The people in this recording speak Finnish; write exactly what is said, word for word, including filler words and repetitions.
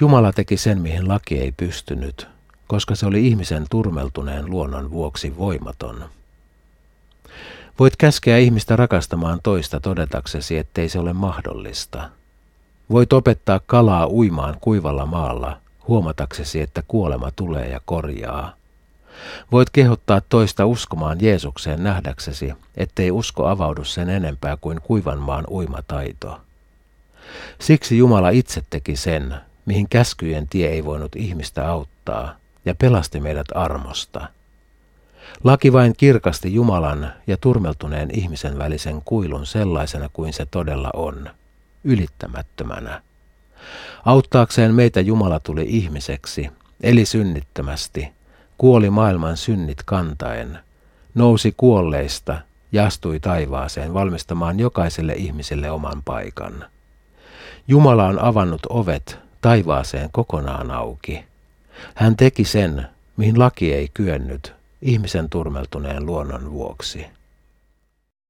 Jumala teki sen, mihin laki ei pystynyt, koska se oli ihmisen turmeltuneen luonnon vuoksi voimaton. Voit käskeä ihmistä rakastamaan toista todetaksesi, ettei se ole mahdollista. Voit opettaa kalaa uimaan kuivalla maalla, huomataksesi, että kuolema tulee ja korjaa. Voit kehottaa toista uskomaan Jeesukseen nähdäksesi, ettei usko avaudu sen enempää kuin kuivan maan uimataito. Siksi Jumala itse teki sen, mihin käskyjen tie ei voinut ihmistä auttaa, ja pelasti meidät armosta. Laki vain kirkasti Jumalan ja turmeltuneen ihmisen välisen kuilun sellaisena kuin se todella on, ylittämättömänä. Auttaakseen meitä Jumala tuli ihmiseksi, eli synnittömästi, kuoli maailman synnit kantaen, nousi kuolleista ja astui taivaaseen valmistamaan jokaiselle ihmiselle oman paikan. Jumala on avannut ovet taivaaseen kokonaan auki. Hän teki sen, mihin laki ei kyennyt, ihmisen turmeltuneen luonnon vuoksi.